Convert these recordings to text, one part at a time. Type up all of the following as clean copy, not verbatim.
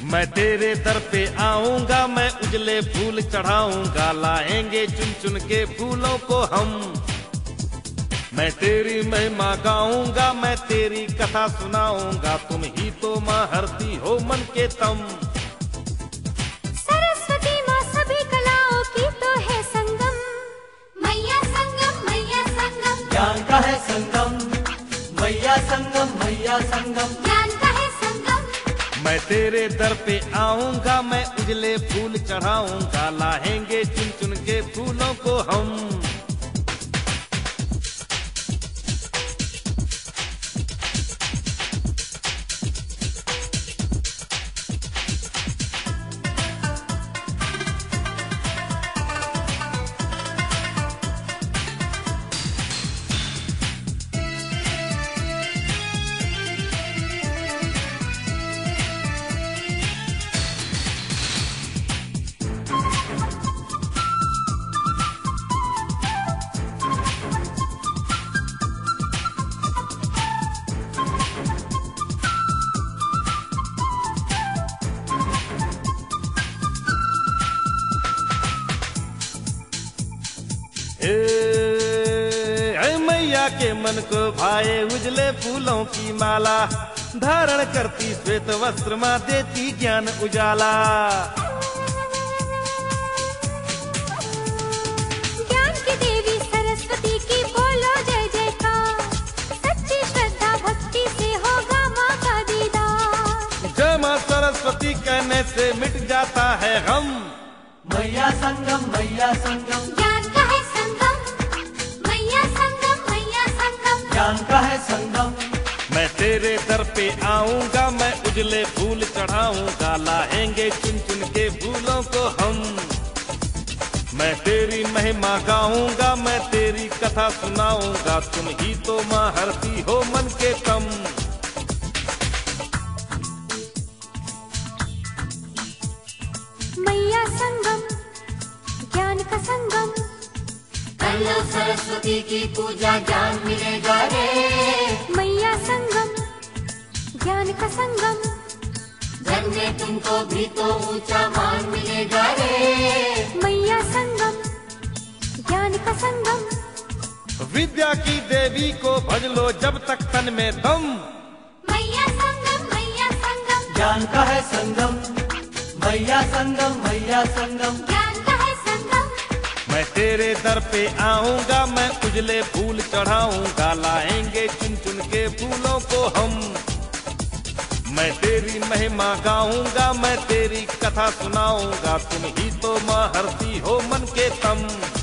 मैं तेरे दर पे आऊंगा, मैं उजले फूल चढ़ाऊंगा, लाएंगे चुन चुन के फूलों को हम। मैं तेरी महिमा गाऊंगा, मैं तेरी कथा सुनाऊंगा, तुम ही तो माँ हरती हो मन के तम। सरस्वती माँ सभी कलाओं की तो है संगम, मैया संगम मैया संगम। ज्ञान का है संगम, मैया संगम मैया संगम। ज्ञान का है संगम। मैं तेरे दर पे आऊंगा, मैं उजले फूल चढ़ाऊंगा, लाएंगे चुन चुन के फूलों को हम। मैया के मन को भाए उजले फूलों की माला, धारण करती श्वेत वस्त्र माँ देती ज्ञान उजाला। ज्ञान की देवी सरस्वती की बोलो जय जयकार, सच्ची श्रद्धा भक्ति से होगा माँ का दीदार। जय माँ सरस्वती कहने से मिट जाता है गम। मैया संगम मैया संगम। ज्ञान का है संगम, मैया संगम मैया संगम। ज्ञान का है संगम। मैं तेरे दर पे आऊंगा, मैं उजले फूल चढ़ाऊंगा, लाएंगे चुन चुन के फूलों को हम। मैं तेरी महिमा गाऊंगा, मैं तेरी कथा सुनाऊंगा, तुम ही तो माँ हरती हो मन के तम। मैया संगम, ज्ञान का संगम। कर लो सरस्वती की पूजा ज्ञान मिलेगा रे। मैया संगम, ज्ञान का संगम। धन में तुमको भी तो ऊंचा मान मिलेगा रे। मैया संगम, ज्ञान का संगम। विद्या की देवी को भज लो जब तक तन में दम। मैया संगम मैया संगम। ज्ञान का है संगम, मैया संगम मैया संगम। ज्ञान का है संगम। मैं तेरे दर पे आऊंगा, मैं उजले फूल चढ़ाऊंगा, लाएंगे चुन चुन के फूलों को हम। मैं तेरी महिमा गाऊंगा, मैं तेरी कथा सुनाऊंगा, तुम ही तो माँ हरती हो मन के तम।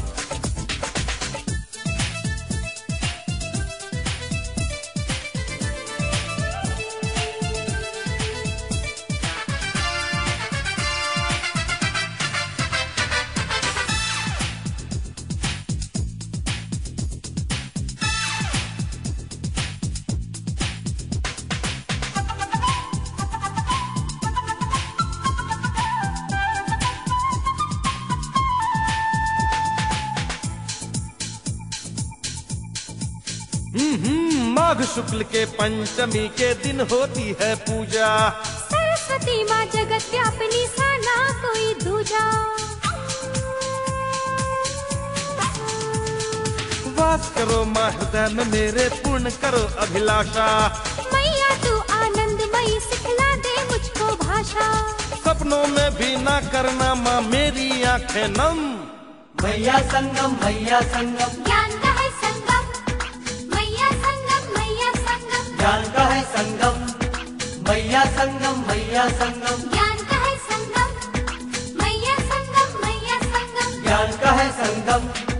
माघ शुक्ल के पंचमी के दिन होती है पूजा, सरस्वती माँ जगत व्यापिनी सा ना कोई दूजा। वास करो माँ हृदय में मेरे, पूर्ण करो अभिलाषा। मैया तू आनंदमयी सिखला दे मुझको भाषा। सपनों में भी ना करना माँ मेरी आंखें नम। मैया संगम मैया संगम। ज्ञान का है संगम, मैया संगम मैया संगम। ज्ञान का है संगम, मैया संगम मैया संगम। ज्ञान का है संगम, मैया संगम मैया संगम। ज्ञान का है संगम।